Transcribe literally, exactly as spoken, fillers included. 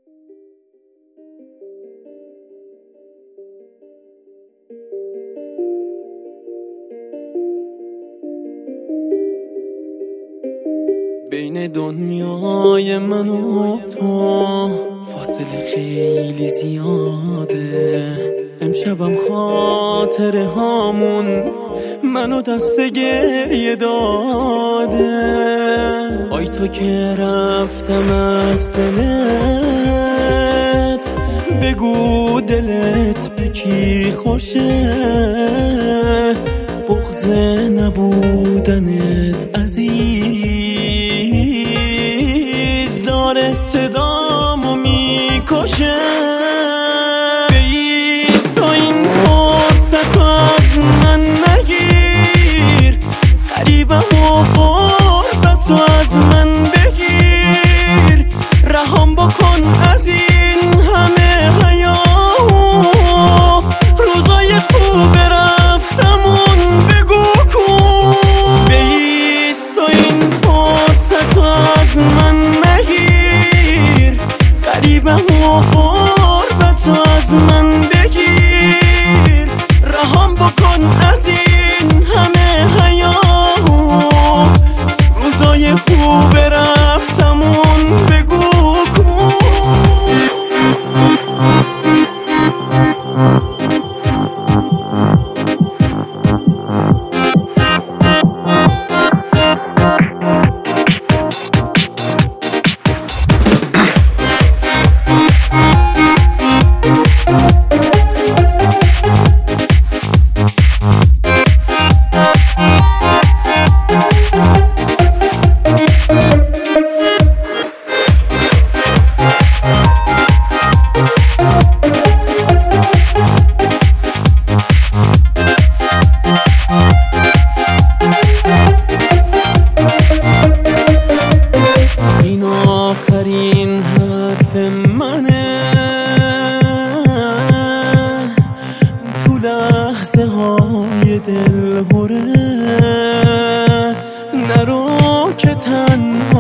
بین دنیای من و تو فاصله خیلی زیاده. امشبم خاطره هامون منو دست گریه داده. آی تو که رفتم از دلت، بگو دلت به کی خوشه. بغض نبودنت عزیز داره صدامو میکشه. بیست تا این فرصت از من نگیر، قریبم و قربت از من بگیر. رهام بکن از این همه حیاهو، روزای خوب رفتمون بگو کن. بیست تا این فرصت از من نگیر، قریبم و قربت از من بگیر. رهام بکن از این همه حیاهو، روزای خوب رفتمون بگو کن. آخرین حرف منه تو لحظه های دلهوره. نرو که تنها